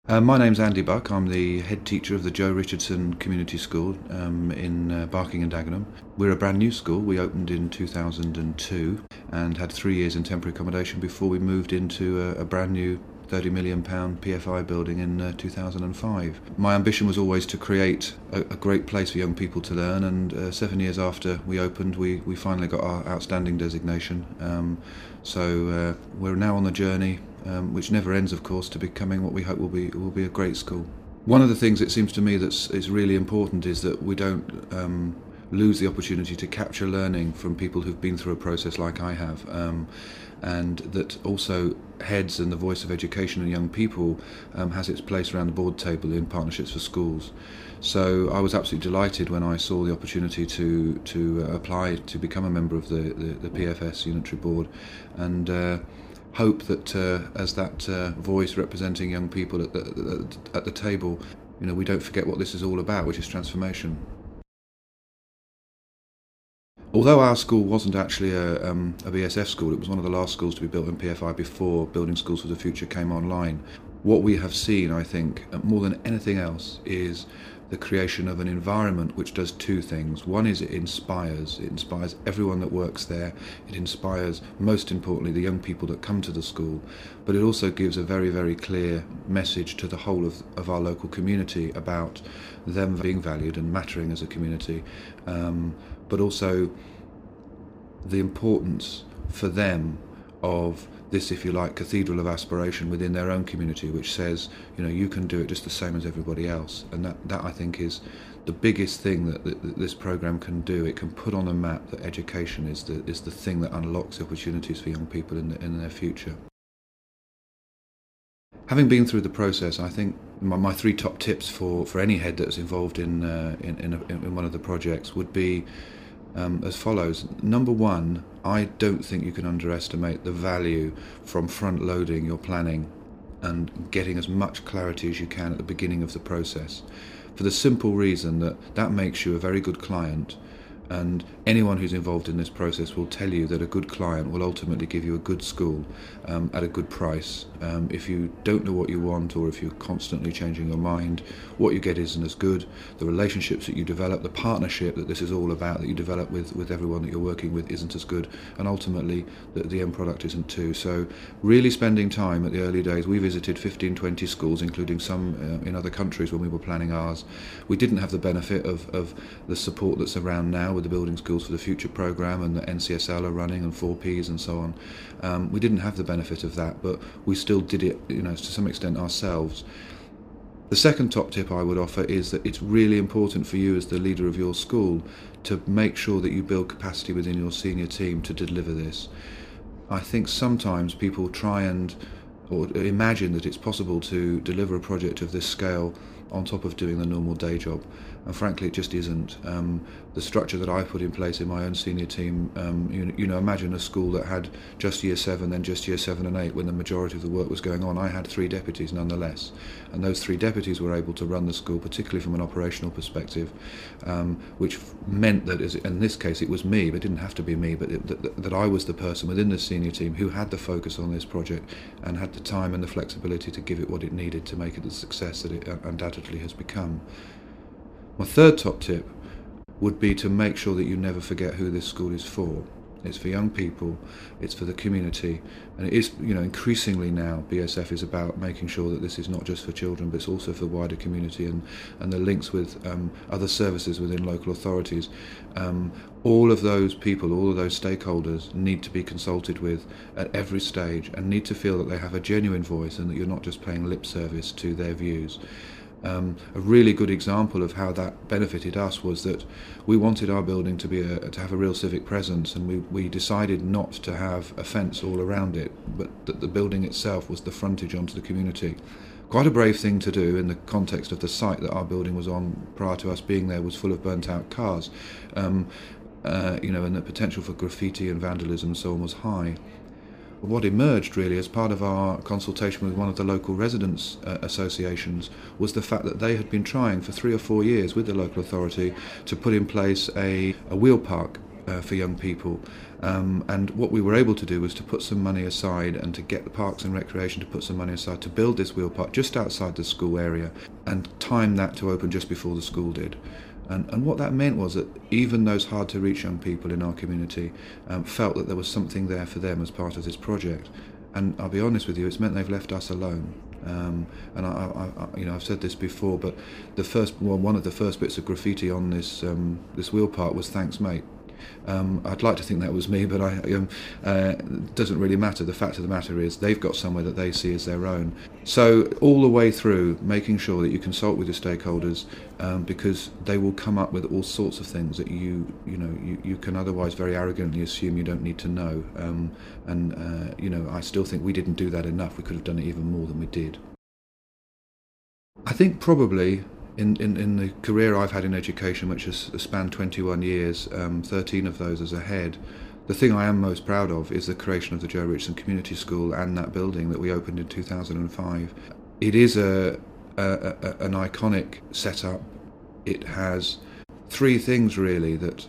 My name's Andy Buck. I'm the head teacher of the Joe Richardson Community School in Barking and Dagenham. We're a brand new school. We opened in 2002 and had 3 years in temporary accommodation before we moved into a brand new £30 million PFI building in 2005. My ambition was always to create a great place for young people to learn, and 7 years after we opened, we finally got our outstanding designation. So we're now on the journey, which never ends, of course, to becoming what we hope will be a great school. One of the things it seems to me is really important is that we don't lose the opportunity to capture learning from people who've been through a process like I have, and that also heads and the voice of education and young people has its place around the board table in Partnerships for Schools. So I was absolutely delighted when I saw the opportunity to apply to become a member of the PFS Unitary Board, and hope that as that voice representing young people at the table, we don't forget what this is all about, which is transformation. Although our school wasn't actually a BSF school, it was one of the last schools to be built in PFI before Building Schools for the Future came online. What we have seen, I think, more than anything else, is the creation of an environment which does two things. One is it inspires everyone that works there. It inspires, most importantly, the young people that come to the school, but it also gives a very, very clear message to the whole of our local community about them being valued and mattering as a community, but also the importance for them of this, if you like, cathedral of aspiration within their own community, which says, you can do it just the same as everybody else. And that I think is the biggest thing that this programme can do. It can put on a map that education is the thing that unlocks opportunities for young people in their future. Having been through the process, I think my three top tips for any head that's involved in one of the projects would be as follows. Number one, I don't think you can underestimate the value from front-loading your planning and getting as much clarity as you can at the beginning of the process, for the simple reason that makes you a very good client, and anyone who's involved in this process will tell you that a good client will ultimately give you a good school at a good price. If you don't know what you want, or if you're constantly changing your mind, what you get isn't as good. The relationships that you develop, the partnership that this is all about, that you develop with everyone that you're working with, isn't as good, and ultimately the end product isn't too. So really spending time at the early days. We visited 15-20 schools, including some in other countries when we were planning ours. We didn't have the benefit of the support that's around now with the Building Schools for the Future programme and the NCSL are running, and 4Ps and so on. We didn't have the benefit of that, but we still did it, to some extent ourselves. The second top tip I would offer is that it's really important for you as the leader of your school to make sure that you build capacity within your senior team to deliver this. I think sometimes people try or imagine that it's possible to deliver a project of this scale on top of doing the normal day job, and frankly it just isn't. The structure that I put in place in my own senior team, imagine a school that had just year 7, then just year 7 and 8 when the majority of the work was going on. I had 3 deputies nonetheless, and those 3 deputies were able to run the school, particularly from an operational perspective, which meant that in this case it was me, but it didn't have to be me, but that I was the person within the senior team who had the focus on this project and had the time and the flexibility to give it what it needed to make it the success that it undoubtedly has become. My third top tip would be to make sure that you never forget who this school is for. It's for young people, it's for the community, and it is, increasingly now BSF is about making sure that this is not just for children, but it's also for the wider community and the links with other services within local authorities. All of those people, all of those stakeholders need to be consulted with at every stage and need to feel that they have a genuine voice and that you're not just paying lip service to their views. A really good example of how that benefited us was that we wanted our building to have a real civic presence, and we decided not to have a fence all around it, but that the building itself was the frontage onto the community. Quite a brave thing to do in the context of the site that our building was on prior to us being there was full of burnt out cars, and the potential for graffiti and vandalism and so on was high. What emerged really as part of our consultation with one of the local residents' associations was the fact that they had been trying for 3 or 4 years with the local authority to put in place a wheel park for young people. And what we were able to do was to put some money aside and to get the Parks and Recreation to put some money aside to build this wheel park just outside the school area and time that to open just before the school did. And what that meant was that even those hard-to-reach young people in our community felt that there was something there for them as part of this project. And I'll be honest with you, it's meant they've left us alone. And I've said this before, but one of the first bits of graffiti on this wheel park was "Thanks, mate." I'd like to think that was me, but it doesn't really matter. The fact of the matter is they've got somewhere that they see as their own. So all the way through, making sure that you consult with your stakeholders, because they will come up with all sorts of things that you can otherwise very arrogantly assume you don't need to know. I still think we didn't do that enough. We could have done it even more than we did. I think probably in the career I've had in education, which has spanned 21 years, 13 of those as a head, the thing I am most proud of is the creation of the Joe Richardson Community School and that building that we opened in 2005. It is an iconic setup. It has three things really that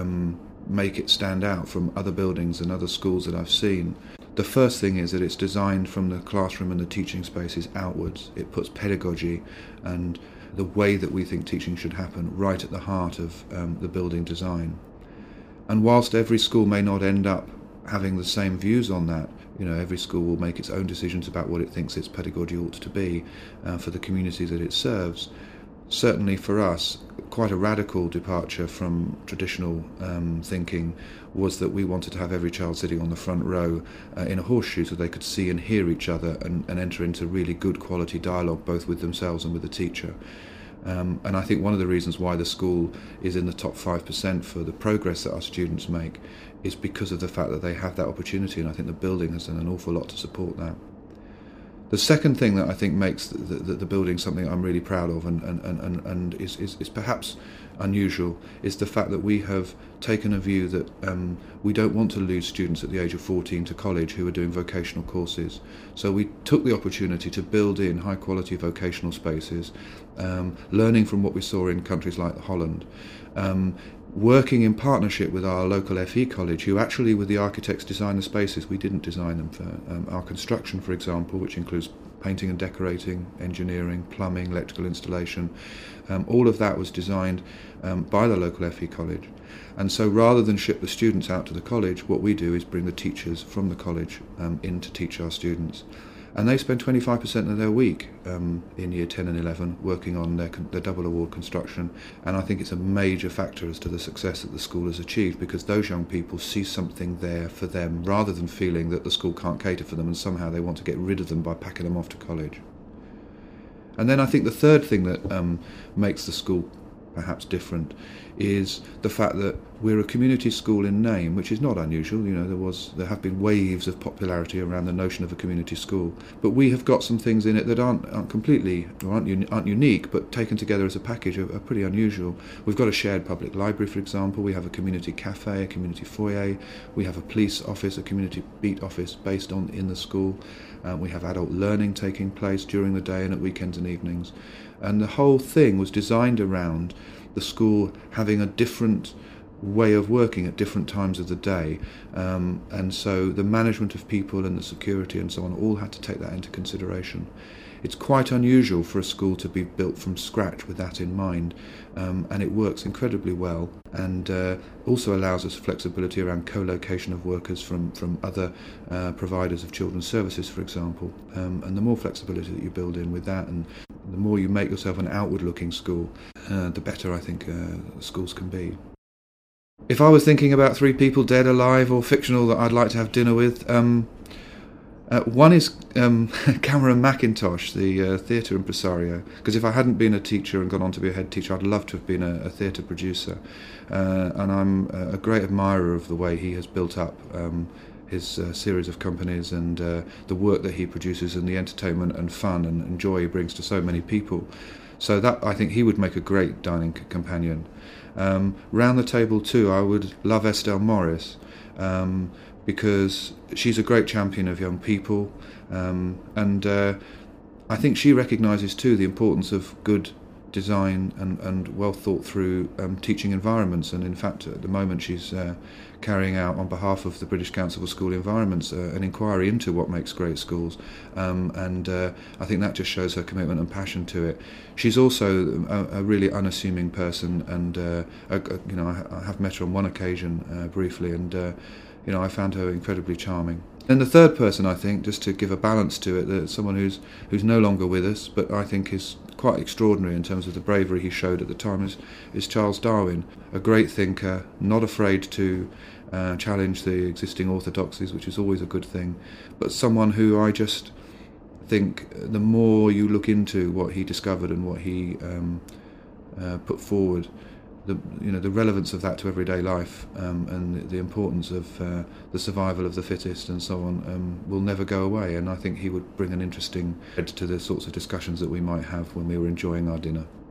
make it stand out from other buildings and other schools that I've seen. The first thing is that it's designed from the classroom and the teaching spaces outwards. It puts pedagogy and the way that we think teaching should happen right at the heart of the building design. And whilst every school may not end up having the same views on that, every school will make its own decisions about what it thinks its pedagogy ought to be for the community that it serves. Certainly for us, quite a radical departure from traditional thinking was that we wanted to have every child sitting on the front row in a horseshoe so they could see and hear each other and enter into really good quality dialogue both with themselves and with the teacher. And I think one of the reasons why the school is in the top 5% for the progress that our students make is because of the fact that they have that opportunity, and I think the building has done an awful lot to support that. The second thing that I think makes the building something I'm really proud of and is perhaps unusual is the fact that we have taken a view that we don't want to lose students at the age of 14 to college who are doing vocational courses. So we took the opportunity to build in high quality vocational spaces, learning from what we saw in countries like Holland, working in partnership with our local FE college, who actually, with the architects, designed the spaces. We didn't design them. For our construction, for example, which includes painting and decorating, engineering, plumbing, electrical installation, all of that was designed by the local FE college. And so rather than ship the students out to the college, what we do is bring the teachers from the college in to teach our students. And they spend 25% of their week in year 10 and 11 working on their double award construction. And I think it's a major factor as to the success that the school has achieved, because those young people see something there for them rather than feeling that the school can't cater for them and somehow they want to get rid of them by packing them off to college. And then I think the third thing that makes the school perhaps different is the fact that we're a community school in name, which is not unusual. There have been waves of popularity around the notion of a community school, but we have got some things in it that aren't unique, but taken together as a package are pretty unusual. We've got a shared public library, for example. We have a community cafe, a community foyer. We have a police office, a community beat office based in the school. We have adult learning taking place during the day and at weekends and evenings. And the whole thing was designed around the school having a different way of working at different times of the day, and so the management of people and the security and so on all had to take that into consideration. It's quite unusual for a school to be built from scratch with that in mind, and it works incredibly well, and also allows us flexibility around co-location of workers from other providers of children's services, for example, and the more flexibility that you build in with that, and the more you make yourself an outward-looking school, the better I think schools can be. If I was thinking about three people, dead, alive, or fictional, that I'd like to have dinner with, one is Cameron McIntosh, the theatre impresario, because if I hadn't been a teacher and gone on to be a head teacher, I'd love to have been a theatre producer, and I'm a great admirer of the way he has built up his series of companies and the work that he produces and the entertainment and fun and joy he brings to so many people. So that, I think, he would make a great dining companion. Round the table too, I would love Estelle Morris, because she's a great champion of young people, and I think she recognises too the importance of good design and well thought through teaching environments, and in fact at the moment she's carrying out on behalf of the British Council for School Environments an inquiry into what makes great schools, and I think that just shows her commitment and passion to it. She's also a really unassuming person, and I have met her on one occasion briefly, and I found her incredibly charming. And the third person, I think, just to give a balance to it, that someone who's no longer with us, but I think is quite extraordinary in terms of the bravery he showed at the time, is Charles Darwin, a great thinker, not afraid to challenge the existing orthodoxies, which is always a good thing, but someone who I just think the more you look into what he discovered and what he put forward, the relevance of that to everyday life, and the importance of the survival of the fittest and so on will never go away, and I think he would bring an interesting edge to the sorts of discussions that we might have when we were enjoying our dinner.